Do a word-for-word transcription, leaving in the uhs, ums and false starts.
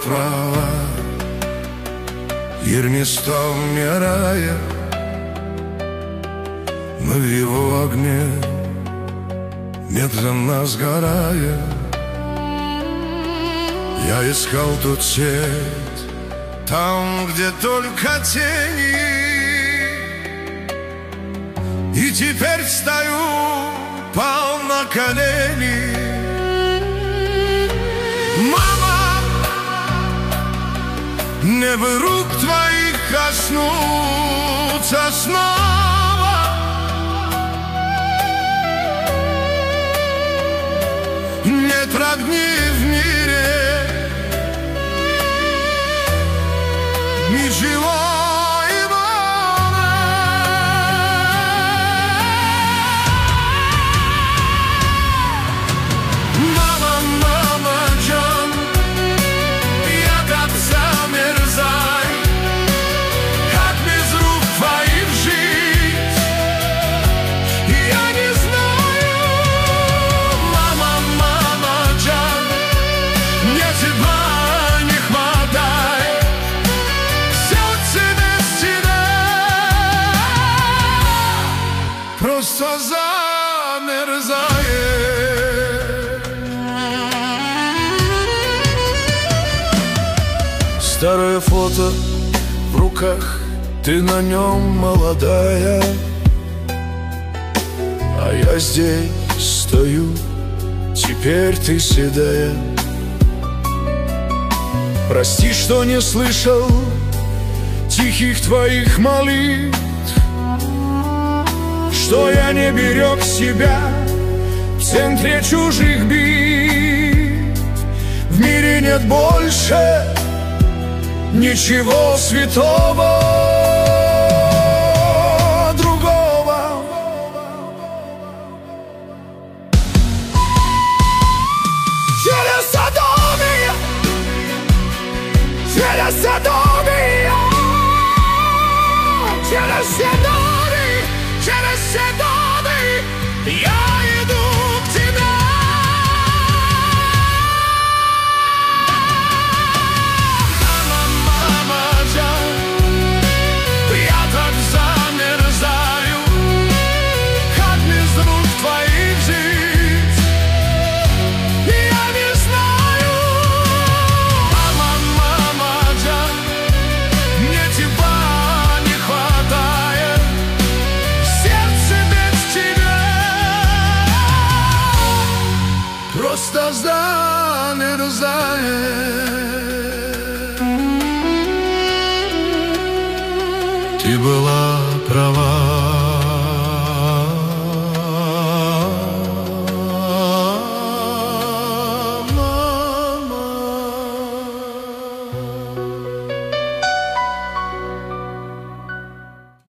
права, мир не стал мне рая, мы в его огне медленно сгорая. Я искал тот свет там, где только тени, и теперь встаю, пал на колени. Мама, небо рук твоих коснуться снова. Нет огней в мире, ничего. Просто замерзает. Старое фото в руках, ты на нем молодая, а я здесь стою, теперь ты седая. Прости, что не слышал тихих твоих молитв, что я не берег себя в центре чужих битв. В мире нет больше ничего святого другого. Через Содомия, через Содомия, через Содомия, через Содомию я иду к тебе. Мама, мама, Джан, я так замерзаю, как без рук твоих жить. Я не знаю. Мама, мама, Джан, мне тебя не хватает. Просто замерзает.